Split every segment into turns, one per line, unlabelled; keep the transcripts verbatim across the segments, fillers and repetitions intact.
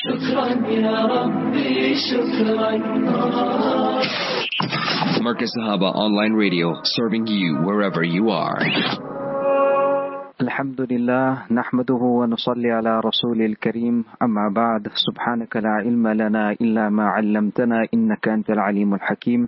شكرا يا ربي شكرا.
Markaz Sahaba Online Radio, serving you wherever you are.
الحمد لله نحمده ونصلي على رسول الكريم. أما بعد، سبحانك لا علم لنا إلا ما علمتنا إنك أنت العليم الحكيم.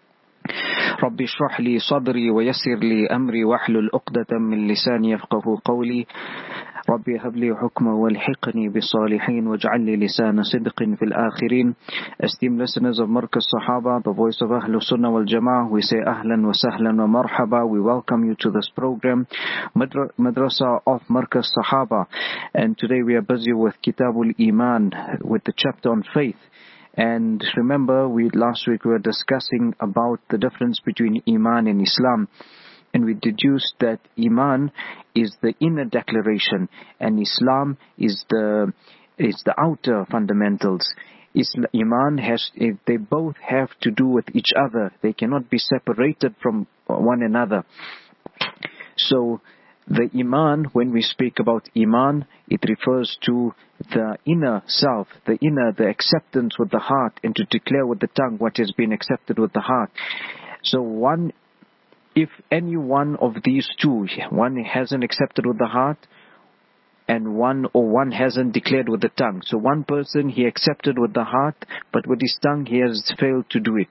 ربي اشرح لي صدري ويسر لي أمري واحلل عقدة من لساني يفقه قولي. ربي هب لي حكما والحقني بالصالحين واجعل لي لسان صدق في الآخرين. Esteemed listeners of Markaz Sahaba, the voice of Ahlul Sunnah wal Jama'ah, we say ahlan wa sahlan wa marhaba. We welcome you to this program, Madra- Madrasa of Markaz Sahaba. And today we are busy with Kitabul Iman, with the chapter on faith. And remember, we last week we were discussing about the difference between Iman and Islam. And we deduced that Iman is the inner declaration and Islam is the is the outer fundamentals. Islam, Iman has, they both have to do with each other. They cannot be separated from one another. So the Iman, when we speak about Iman, it refers to the inner self, the inner, the acceptance with the heart, and to declare with the tongue what has been accepted with the heart. So one If any one of these two, one hasn't accepted with the heart and one or one hasn't declared with the tongue. So one person, he accepted with the heart, but with his tongue he has failed to do it.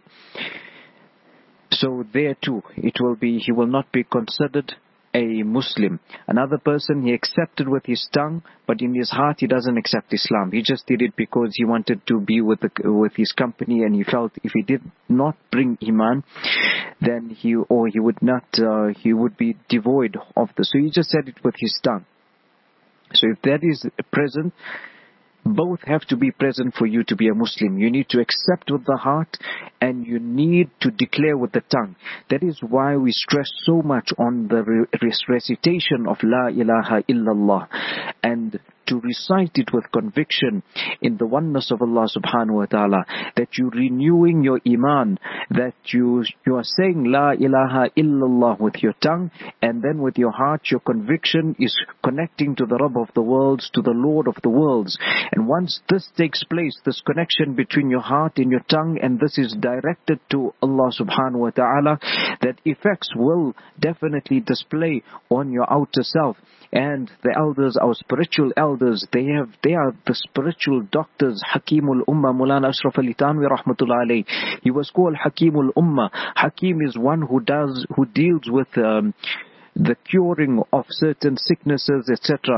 So there too, it will be, he will not be considered a Muslim. Another person, he accepted with his tongue, but in his heart he doesn't accept Islam. He just did it because he wanted to be with the, with his company, and he felt if he did not bring Iman, then he or he would not uh, he would be devoid of the. So he just said it with his tongue. So if that is present, both have to be present for you to be a Muslim. You need to accept with the heart and you need to declare with the tongue. That is why we stress so much on the recitation of La ilaha illallah, and to recite it with conviction in the oneness of Allah subhanahu wa ta'ala, that you're renewing your iman, that you you are saying La ilaha illallah with your tongue, and then with your heart your conviction is connecting to the Rabb of the worlds, to the Lord of the worlds. And once this takes place, this connection between your heart and your tongue, and this is directed to Allah subhanahu wa ta'ala, that effects will definitely display on your outer self. And the elders, our spiritual elders, they have they are the spiritual doctors. Hakimul Ummah, Mulana Ashraf Ali Tanwi rahmatullah alayh. He was called Hakimul Ummah. Hakim is one who does who deals with um, the curing of certain sicknesses, et cetera.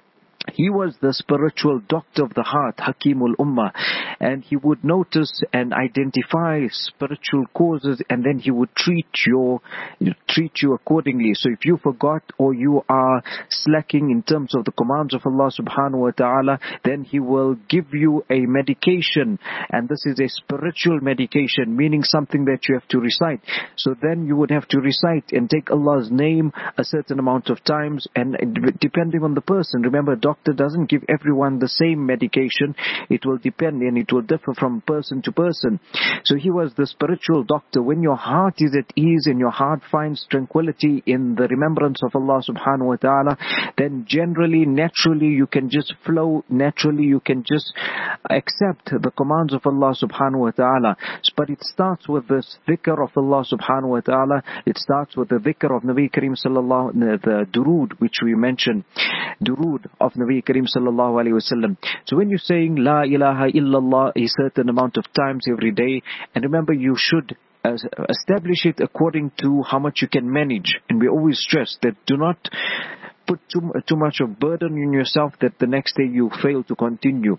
He was the spiritual doctor of the heart, Hakimul Ummah, and he would notice and identify spiritual causes, and then he would treat your treat you accordingly. So if you forgot or you are slacking in terms of the commands of Allah subhanahu wa ta'ala, then he will give you a medication, and this is a spiritual medication, meaning something that you have to recite. So then you would have to recite and take Allah's name a certain amount of times, and depending on the person, remember, doctor doesn't give everyone the same medication. It will depend and it will differ from person to person. So he was the spiritual doctor. When your heart is at ease and your heart finds tranquility in the remembrance of Allah subhanahu wa ta'ala, then generally, naturally, you can just flow. Naturally, you can just accept the commands of Allah subhanahu wa ta'ala. But it starts with this dhikr of Allah subhanahu wa ta'ala. It starts with the dhikr of Nabi Kareem sallallahu, the durood, which we mentioned. Durood of Nabi Kareem sallallahu alayhi wasallam. So when you're saying La ilaha illallah a certain amount of times every day, and remember, you should uh, establish it according to how much you can manage. And we always stress that do not put too, too much of burden on yourself that the next day you fail to continue.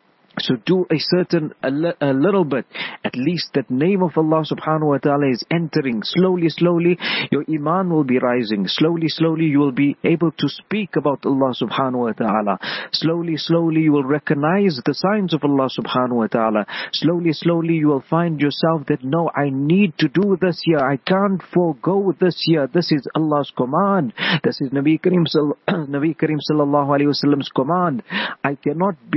So do a certain, a, li- a little bit, at least that name of Allah subhanahu wa ta'ala is entering. Slowly, slowly, your iman will be rising. Slowly, slowly, you will be able to speak about Allah subhanahu wa ta'ala. Slowly, slowly, you will recognize the signs of Allah subhanahu wa ta'ala. Slowly, slowly, you will find yourself that, no, I need to do this here. I can't forego this here. This is Allah's command. This is Nabi Kareem, Nabi Kareem sallallahu alayhi wa sallam's command. I cannot be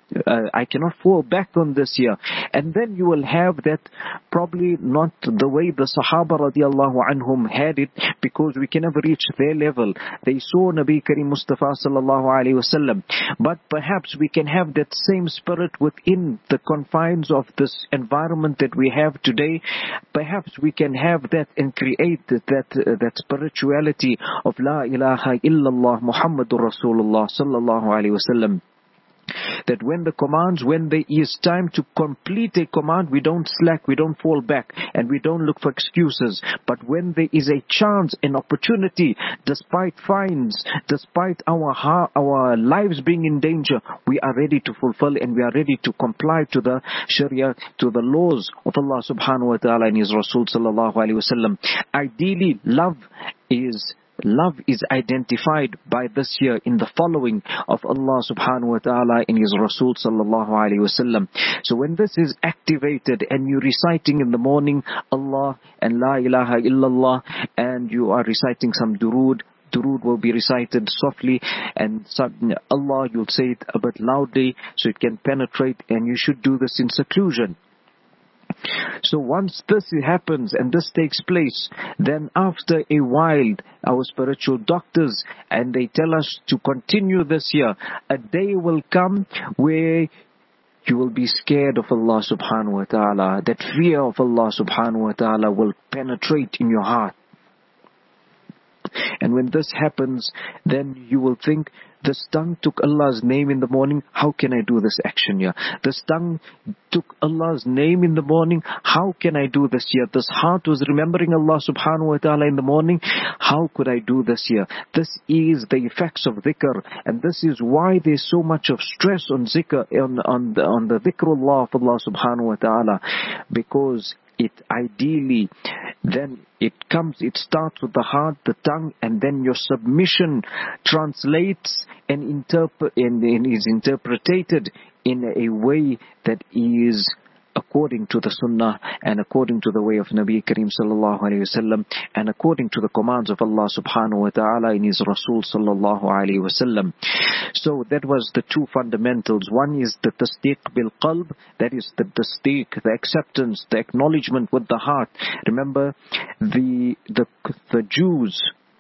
uh, I cannot fall back on this year. And then you will have that probably not the way the Sahaba radiallahu anhum had it, because we can never reach their level. They saw Nabi Kareem Mustafa sallallahu alayhi wasallam. But perhaps we can have that same spirit within the confines of this environment that we have today. Perhaps we can have that and create that uh, that spirituality of La ilaha illallah Muhammadur Rasulullah sallallahu alayhi wasallam. That when the commands, when there is time to complete a command, we don't slack, we don't fall back, and we don't look for excuses. But when there is a chance, an opportunity, despite fines, despite our our lives being in danger, we are ready to fulfill and we are ready to comply to the Sharia, to the laws of Allah subhanahu wa ta'ala and His Rasul sallallahu alayhi wa sallam. Ideally, love is Love is identified by this year in the following of Allah subhanahu wa ta'ala in His Rasul sallallahu alayhi wa sallam. So when this is activated and you're reciting in the morning Allah and La ilaha illallah, and you are reciting some durood, durood will be recited softly, and Allah, you'll say it a bit loudly so it can penetrate, and you should do this in seclusion. So once this happens and this takes place, then after a while, our spiritual doctors, and they tell us to continue this year, a day will come where you will be scared of Allah subhanahu wa ta'ala. That fear of Allah subhanahu wa ta'ala will penetrate in your heart. And when this happens, then you will think, this tongue took Allah's name in the morning, how can I do this action here? This tongue took Allah's name in the morning, how can I do this here? This heart was remembering Allah subhanahu wa ta'ala in the morning, how could I do this here? This is the effects of dhikr, and this is why there's so much of stress on zikr, on, on the, on the dhikrullah of Allah subhanahu wa ta'ala, because it ideally, then it comes, it starts with the heart, the tongue, and then your submission translates and, interpret, and, and is interpreted in a way that is according to the sunnah and according to the way of Nabi Kareem sallallahu alayhi wasallam, and according to the commands of Allah subhanahu wa ta'ala in His Rasul sallallahu alayhi wasallam. So that was the two fundamentals. One is the tasdeeq bil qalb, that is the tasdeeq, the acceptance, the acknowledgement with the heart. Remember the the the Jews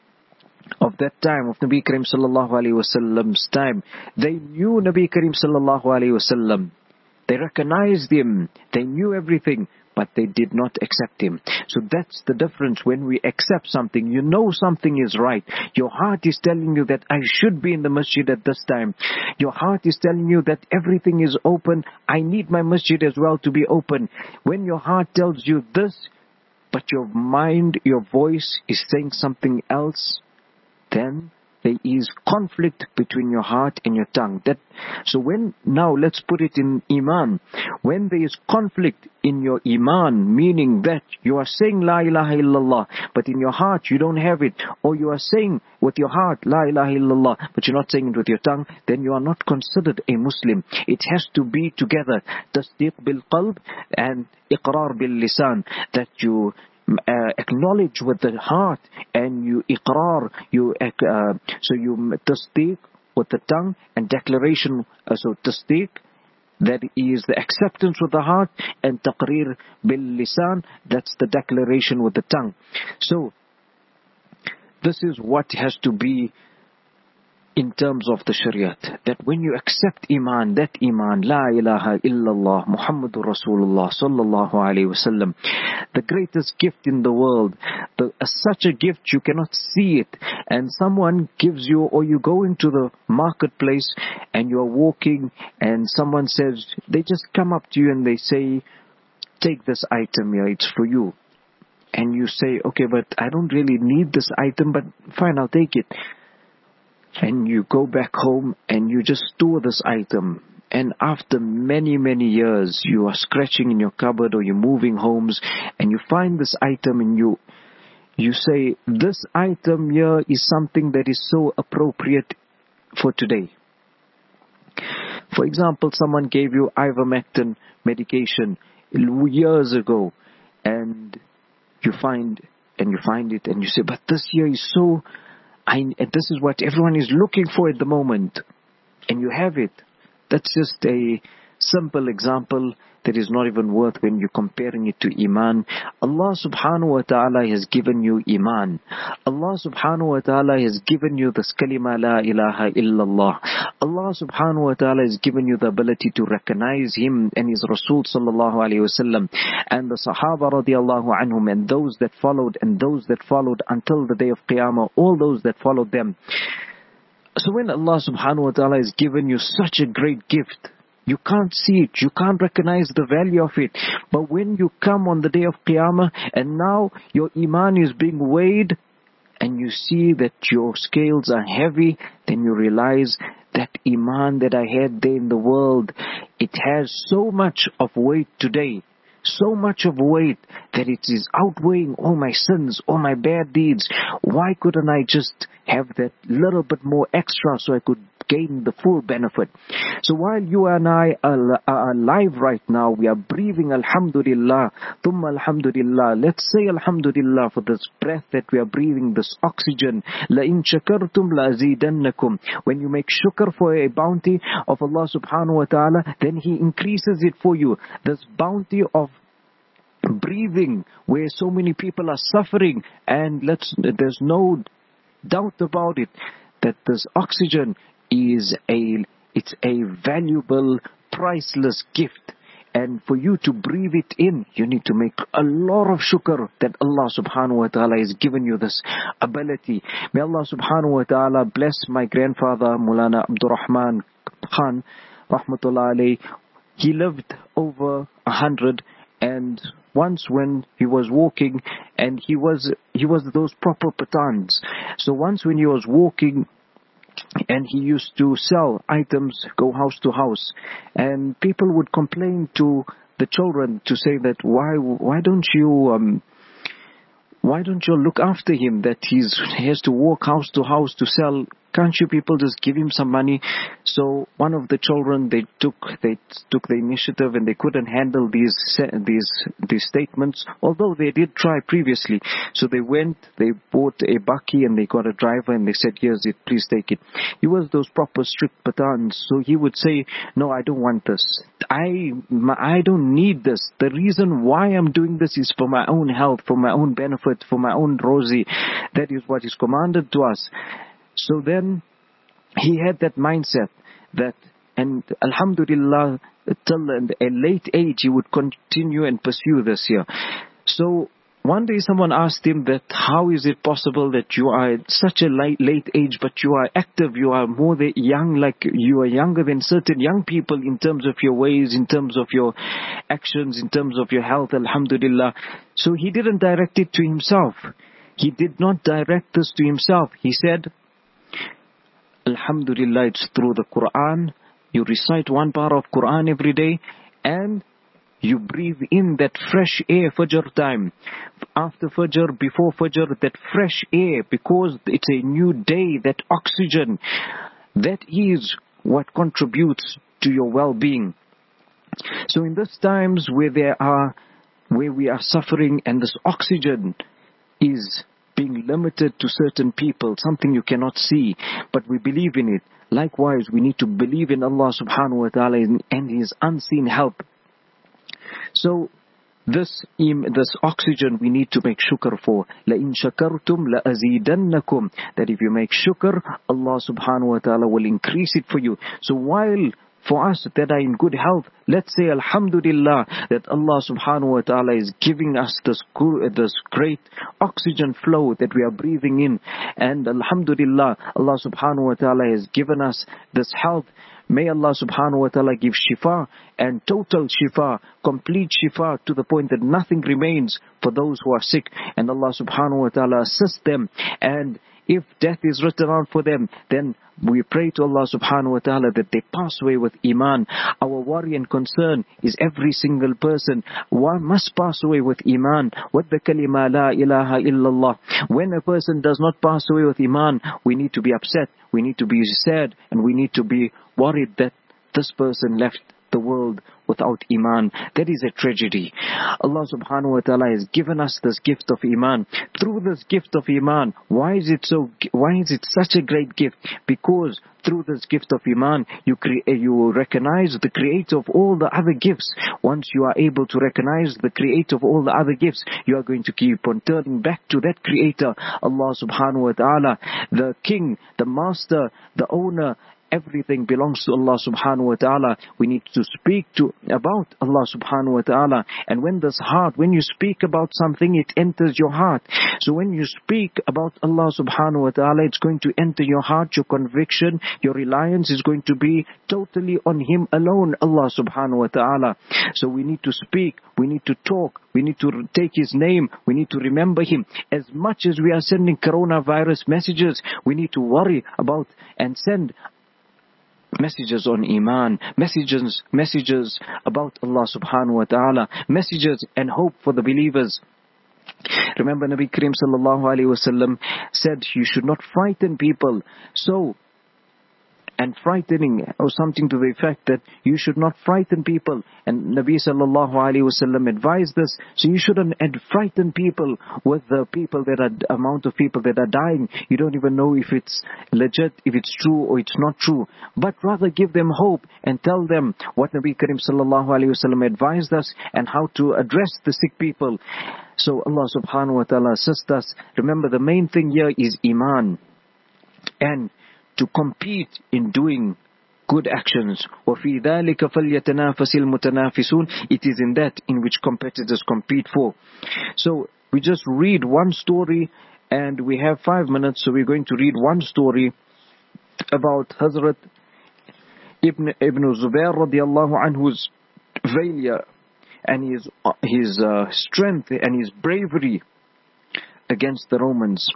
of that time, of Nabi Kareem sallallahu alayhi wasallam's time, they knew Nabi Kareem sallallahu alayhi wasallam. They recognized Him, they knew everything, but they did not accept Him. So that's the difference. When we accept something, you know something is right. Your heart is telling you that I should be in the masjid at this time. Your heart is telling you that everything is open. I need my masjid as well to be open. When your heart tells you this, but your mind, your voice is saying something else, then there is conflict between your heart and your tongue. That so when now let's put it in Iman. When there is conflict in your Iman, meaning that you are saying La ilaha illallah, but in your heart you don't have it, or you are saying with your heart La ilaha illallah, but you're not saying it with your tongue, then you are not considered a Muslim. It has to be together. Tasdeeq bil qalb and iqrar bil lisan, that you Uh, acknowledge with the heart, and you iqrar, you uh, so you tasdeeq with the tongue, and declaration, uh, so tasdeeq, that is the acceptance with the heart, and taqreer bil lisan, that's the declaration with the tongue. So this is what has to be in terms of the Shariat, that when you accept Iman, that Iman, La ilaha illallah Muhammadur Rasulullah sallallahu alayhi wasallam, the greatest gift in the world, the, uh, such a gift you cannot see it, and someone gives you, or you go into the marketplace and you are walking and someone says, they just come up to you and they say, take this item here, it's for you. And you say, okay, but I don't really need this item, but fine, I'll take it. And you go back home and you just store this item. And after many, many years, you are scratching in your cupboard or you're moving homes and you find this item and you you say, this item here is something that is so appropriate for today. For example, someone gave you ivermectin medication years ago, and you find and you find it and you say, but this here is so I, and this is what everyone is looking for at the moment, and you have it. That's just a simple example that is not even worth when you're comparing it to Iman. Allah subhanahu wa ta'ala has given you Iman. Allah subhanahu wa ta'ala has given you this kalima la ilaha illallah. Allah subhanahu wa ta'ala has given you the ability to recognize Him and His Rasul sallallahu alayhi wa sallam, and the Sahaba radiallahu anhum, and those that followed, and those that followed until the day of Qiyamah, all those that followed them. So when Allah subhanahu wa ta'ala has given you such a great gift, you can't see it, you can't recognize the value of it. But when you come on the day of Qiyamah and now your Iman is being weighed and you see that your scales are heavy, then you realize that Iman that I had there in the world, it has so much of weight today. So much of weight that it is outweighing all my sins, all my bad deeds. Why couldn't I just have that little bit more extra so I could gain the full benefit? So while you and I are, are alive right now, we are breathing, alhamdulillah, thumma alhamdulillah. Let's say alhamdulillah for this breath that we are breathing, this oxygen. La in shakartum la azidannakum. When you make shukr for a bounty of Allah subhanahu wa ta'ala, then He increases it for you. This bounty of breathing, where so many people are suffering, and let's there's no doubt about it that this oxygen is a it's a valuable, priceless gift. And for you to breathe it in, you need to make a lot of shukr that Allah subhanahu wa ta'ala has given you this ability. May Allah subhanahu wa ta'ala bless my grandfather Maulana Abdul Rahman Khan rahmatullah alayhi. He lived over a hundred, and once when he was walking, and he was he was those proper Pathans. So once when he was walking, and he used to sell items, go house to house, and people would complain to the children to say that why why don't you um why don't you look after him, that he's he has to walk house to house to sell? Can't you people just give him some money? So one of the children, they took they took the initiative, and they couldn't handle these these these statements, although they did try previously. So they went, they bought a bakkie, and they got a driver, and they said, "Here's it, please take it." He was those proper strict Pathans, so he would say, "No, I don't want this. I I don't need this. The reason why I'm doing this is for my own health, for my own benefit, for my own rozi. That is what is commanded to us." So then he had that mindset that, and alhamdulillah, till a late age he would continue and pursue this here. So one day someone asked him that, how is it possible that you are at such a late, late age, but you are active, you are more than young, like you are younger than certain young people in terms of your ways, in terms of your actions, in terms of your health, alhamdulillah. So he didn't direct it to himself. He did not direct this to himself. He said, alhamdulillah, it's through the Quran. You recite one part of Quran every day, and you breathe in that fresh air, Fajr time. After Fajr, before Fajr, that fresh air, because it's a new day, that oxygen, that is what contributes to your well-being. So in these times where there are, where we are suffering, and this oxygen is being limited to certain people, something you cannot see, but we believe in it. Likewise, we need to believe in Allah subhanahu wa ta'ala and His unseen help. So this this oxygen we need to make shukr for. لَإِن شَكَرْتُمْ لَأَزِيدَنَّكُمْ. That if you make shukr, Allah subhanahu wa ta'ala will increase it for you. So while for us that are in good health, let's say alhamdulillah that Allah subhanahu wa ta'ala is giving us this, this great oxygen flow that we are breathing in. And alhamdulillah, Allah subhanahu wa ta'ala has given us this health. May Allah subhanahu wa ta'ala give shifa, and total shifa, complete shifa, to the point that nothing remains for those who are sick. And Allah subhanahu wa ta'ala assist them. And if death is written out for them, then we pray to Allah subhanahu wa ta'ala that they pass away with Iman. Our worry and concern is every single person one must pass away with Iman, with the kalima la ilaha illallah. When a person does not pass away with Iman, we need to be upset, we need to be sad, and we need to be worried that this person left the world without Iman. That is a tragedy. Allah subhanahu wa ta'ala has given us this gift of Iman. Through this gift of Iman, why is it so, why is it such a great gift? Because through this gift of Iman, you cre- you recognize the creator of all the other gifts. Once you are able to recognize the creator of all the other gifts, you are going to keep on turning back to that creator, Allah subhanahu wa ta'ala, the king, the master, the owner. Everything belongs to Allah subhanahu wa ta'ala. We need to speak to about Allah subhanahu wa ta'ala. And when this heart, when you speak about something, it enters your heart. So when you speak about Allah subhanahu wa ta'ala, it's going to enter your heart. Your conviction, your reliance is going to be totally on Him alone, Allah subhanahu wa ta'ala. So we need to speak, we need to talk, we need to take His name, we need to remember Him. As much as we are sending coronavirus messages, we need to worry about and send messages on Iman, messages, messages about Allah subhanahu wa ta'ala, messages and hope for the believers. Remember Nabi Kareem sallallahu alayhi wa sallam said you should not frighten people. So, and frightening or something to the effect that you should not frighten people. And Nabi sallallahu alayhi wa sallam advised this. So you shouldn't frighten people with the people that are, amount of people that are dying. You don't even know if it's legit, if it's true or it's not true. But rather give them hope and tell them what Nabi Kareem sallallahu alayhi wa sallam advised us and how to address the sick people. So Allah subhanahu wa ta'ala assist us. Remember the main thing here is Iman. And to compete in doing good actions. وَفِي ذَلِكَ فَلْيَتَنَافَسِ الْمُتَنَافِسُونَ. It is in that in which competitors compete for. So we just read one story and we have five minutes, so we're going to read one story about Hazrat Ibn, Ibn Zubair radiallahu anhu's failure and his, his uh, strength and his bravery against the Romans.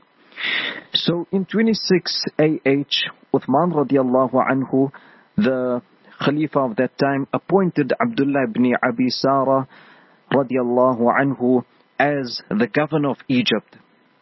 So in twenty-six A H, Uthman radiallahu anhu, the Khalifa of that time, appointed Abdullah ibn Abi Sara radiallahu anhu as the governor of Egypt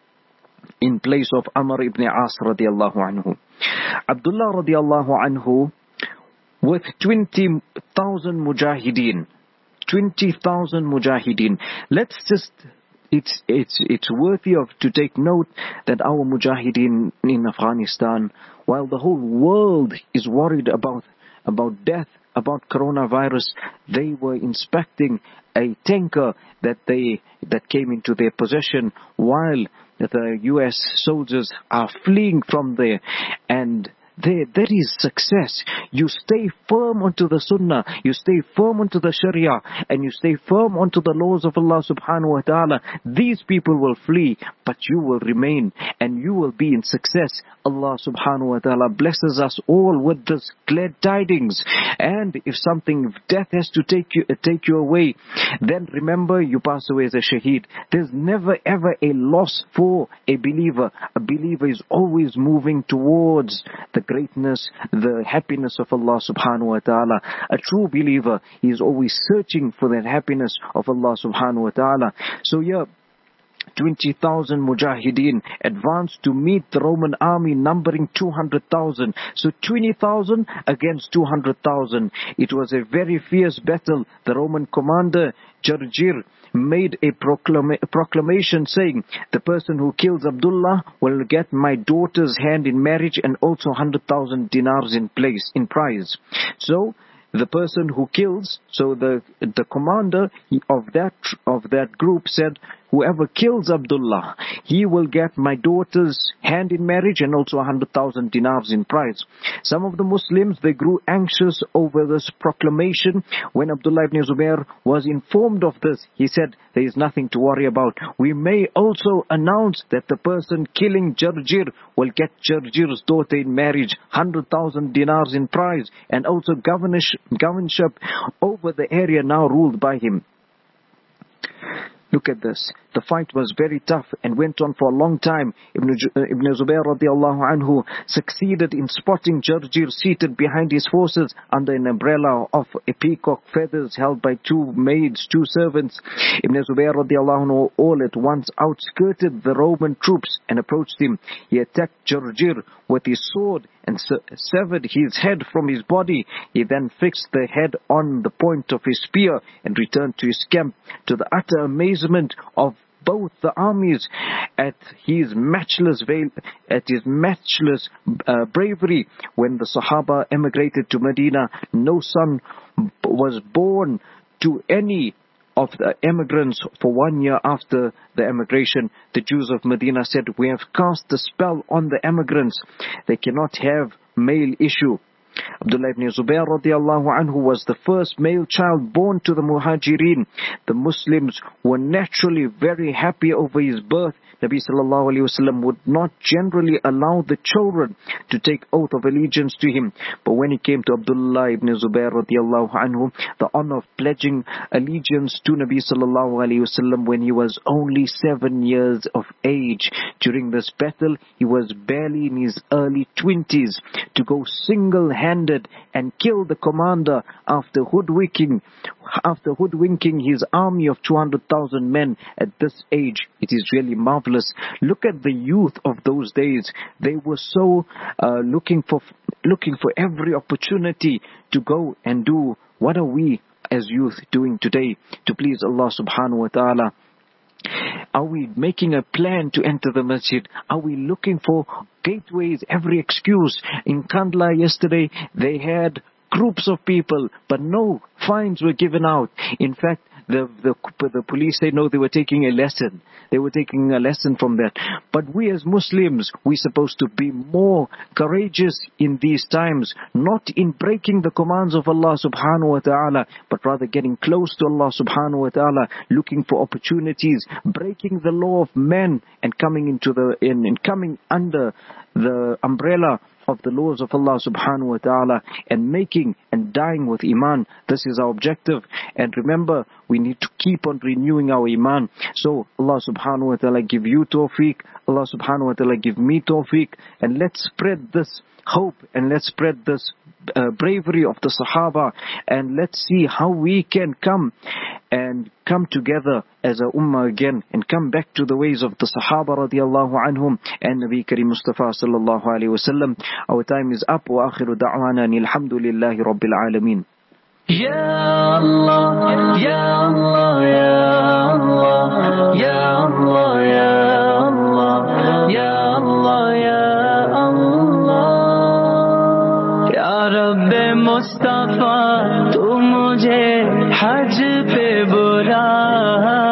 in place of Amr ibn As radiallahu anhu. Abdullah radiallahu anhu with twenty thousand mujahideen. twenty thousand mujahideen. Let's just It's it's it's worthy of to take note that our mujahideen in Afghanistan, while the whole world is worried about about death, about coronavirus, they were inspecting a tanker that they that came into their possession while the U S soldiers are fleeing from there. And There, that is success. You stay firm onto the Sunnah, you stay firm onto the Sharia, and you stay firm onto the laws of Allah subhanahu wa ta'ala. These people will flee, but you will remain, and you will be in success. Allah subhanahu wa ta'ala blesses us all with this glad tidings. And if something, if death has to take you, uh, take you away, then remember you pass away as a shaheed. There's never ever a loss for a believer. A believer is always moving towards the greatness, the happiness of Allah subhanahu wa ta'ala. A true believer is always searching for that happiness of Allah subhanahu wa ta'ala. So yeah, twenty thousand mujahideen advanced to meet the Roman army numbering two hundred thousand. So twenty thousand against two hundred thousand. It was a very fierce battle. The Roman commander Jarjir made a proclama- proclamation saying, the person who kills Abdullah will get my daughter's hand in marriage and also one hundred thousand dinars in place, in prize. So the person who kills, so the the commander of that of that group said, whoever kills Abdullah, he will get my daughter's hand in marriage and also one hundred thousand dinars in prize. Some of the Muslims, they grew anxious over this proclamation. When Abdullah ibn Zubair was informed of this, he said, there is nothing to worry about. We may also announce that the person killing Jarjir will get Jarjir's daughter in marriage, one hundred thousand dinars in prize, and also governorship over the area now ruled by him. Look at this. The fight was very tough and went on for a long time. Ibn, uh, Ibn Zubayr radiallahu anhu succeeded in spotting Jarjir seated behind his forces under an umbrella of a peacock feathers held by two maids, two servants. Ibn Zubayr radiallahu anhu all at once outskirted the Roman troops and approached him. He attacked Jarjir with his sword and severed his head from his body. He then fixed the head on the point of his spear and returned to his camp, to the utter amazement of both the armies at his matchless veil, at his matchless uh, bravery. When the Sahaba emigrated to Medina, no son was born to any of the emigrants for one year after the emigration. The Jews of Medina said, "We have cast the spell on the emigrants. They cannot have male issue." Abdullah ibn Zubayr radiallahu anhu was the first male child born to the Muhajirin. The Muslims were naturally very happy over his birth. Nabi sallallahu alayhi wasallam would not generally allow the children to take oath of allegiance to him. But when it came to Abdullah ibn Zubayr radiallahu anhu, the honor of pledging allegiance to Nabi sallallahu alayhi wasallam when he was only seven years of age. During this battle, he was barely in his early twenties. To go single-handed and kill the commander after hoodwinking, after hoodwinking his army of two hundred thousand men at this age, it is really marvelous. Look at the youth of those days. They were so uh, looking for looking for every opportunity to go and do. What are we as youth doing today to please Allah subhanahu wa ta'ala? Are we making a plan to enter the masjid? Are we looking for gateways, every excuse? In Kandla yesterday, they had groups of people, but no fines were given out. In fact, the, the, the police said no, they were taking a lesson. They were taking a lesson from that. But we as Muslims, we're supposed to be more courageous in these times, not in breaking the commands of Allah subhanahu wa ta'ala, but rather getting close to Allah subhanahu wa ta'ala, looking for opportunities, breaking the law of men and coming into the, in, in coming under the umbrella of the laws of Allah subhanahu wa ta'ala and making and dying with iman. This is our objective. And remember, we need to keep on renewing our iman. So Allah subhanahu wa ta'ala give you tawfiq, Allah subhanahu wa ta'ala give me tawfiq, and let's spread this hope and let's spread this uh, bravery of the Sahaba, and let's see how we can come and come together as a ummah again and come back to the ways of the Sahaba radiallahu anhum and Nabi Kareem Mustafa sallallahu alayhi wa sallam. Our time is up. Wa akhiru da'wana alhamdulillahi rabbil alameen.
Ya Allah, Ya Allah, Ya Allah, Ya Allah, Ya Allah, Ya Allah, Ya Allah, Ya Rabbe Mustafa, tu mujhe haj pe bula